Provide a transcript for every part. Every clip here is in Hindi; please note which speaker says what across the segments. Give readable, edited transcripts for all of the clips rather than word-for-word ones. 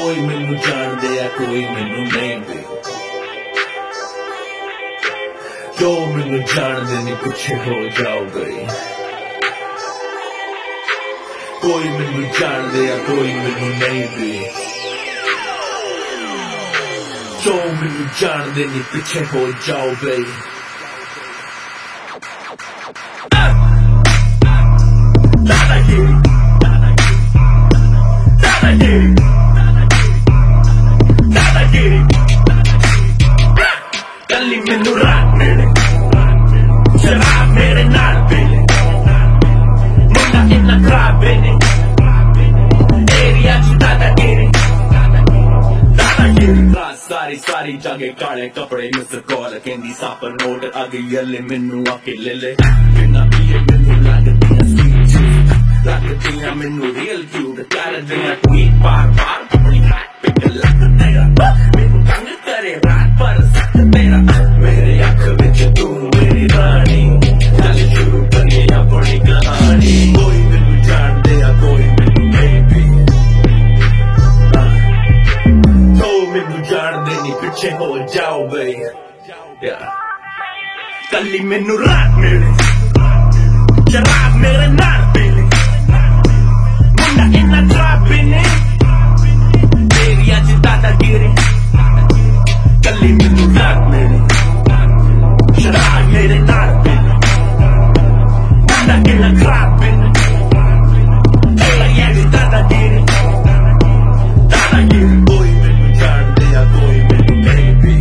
Speaker 1: कोई मैनू जान दे या कोई मैनू नहीं दे, जो मैनू जान दे नहीं पीछे हो जाओगे। कोई मैनू जान दे या कोई मैनू नहीं दे, जो मैनू जान दे नहीं पीछे हो जाओगे। गली मैनू रात मेरे शराब मेरे नाल पीले, मुंडा इन्ना खराब बेने एरिया च दादागिरी। सारी सारी जगह काले कपड़े मिस्टर कॉल कहंदी सापर नोट अगे यले मैनू आके ले ले। बिना पिए मैनू लगदियां मैनू रियल क्यूट करदियां ट्वीट बार बार अपनी हाथ पे लगदे मैनू तंग करे रात पर सख्त तेरा। मेरे अख विच तू मेरी रानी, चल शुरू करिए अपनी कहानी। कोई मैनू जान दे या कोई मैनू नहीं भी, तो मैनू जान दे नहीं पीछे हो जाओ बे। कली मैनू रात मेरे शराब मेरे नाल पीले, मुंडा इन्ना खराब बेने एरिया च दादागिरी। कली मैनू रात मेरे शराब मेरे नाल पीले, मुंडा इन्ना खराब बेने एरिया च दादागिरी। कोई मैनू जान दे या कोई मैनू नहीं भी,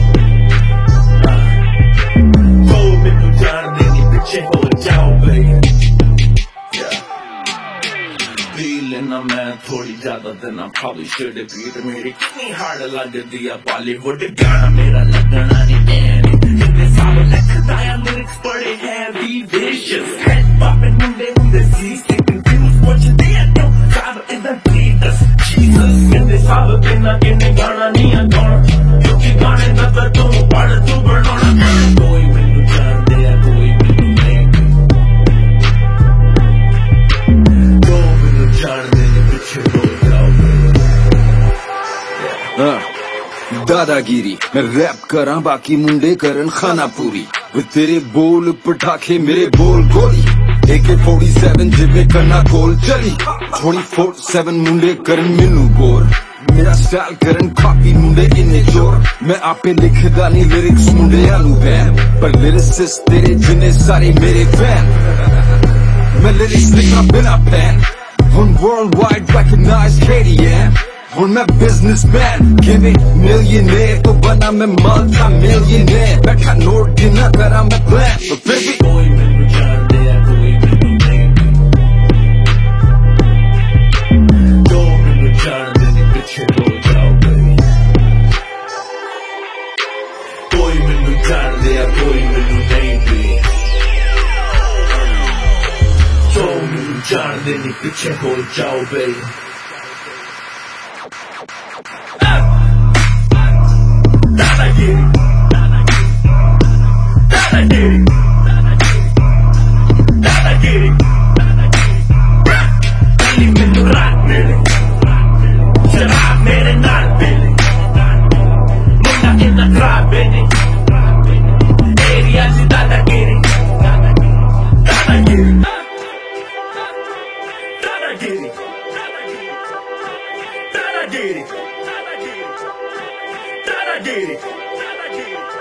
Speaker 1: तो मैनू जान दे नहीं पीछे हो जाओ बे। लेना मैं थोड़ी ज्यादा देना probably should have beat मेरी कितनी हार्ड लगदी है बॉलीवुड गाना मेरा लगना नहीं डैनी। इतने सब लिखदा है लिरिक्स बड़े heavy vicious head popping मुंडे हुंदे सी sticking things what you did no सब in the Jesus Jesus इतने सब बिना किन्ने गाना नहीं है गाना क्योंकि गाने दा तो तू पढ़ तू बनाना। कोई मैनू जान दे या कोई मैनू नहीं दे, जो मैनू जान दे पीछे हो जाओगे।
Speaker 2: दादागिरी मैं रैप करा बाकी मुंडे करन खाना पूरी, वे तेरे बोल पटाखे मेरे बोल गोली। AK-47 जिवे करना गोल चली 24/7 मुंडे करन मैनू बोर। मेरा स्टाइल करन काफी मुंडे इन्ने जोर, मैं आपे लिखदा नहीं लिरिक्स मुंडे आनू बैन, पर लिरिसिस्ट तेरे जिन्ने सारे मेरे फैन। मैं लिरिक्स लिखा बिना pen, one worldwide recognized KDM, और मैं businessman, give it millionaire तो बना मैं multi-millionaire। बैठा नोट गिना करा मैं plan, तो फिर भी
Speaker 1: कोई मैनू जान दे या कोई मैनू नहीं दे, जो मैनू जान दे नहीं पीछे हो जाओगे। कोई मैनू जान दे या कोई मैनू नहीं दे, जो मैनू जान दे नहीं पीछे हो जाओगे। दादागिरी दादागिरी दादागिरी गली मैनू रात मेरे शराब मेरे नाल पीले, मुंडा इन्ना खराब बेने एरिया च दादागिरी। दादागिरी दादागिरी दादागिरी दादागिरी दादागिरी।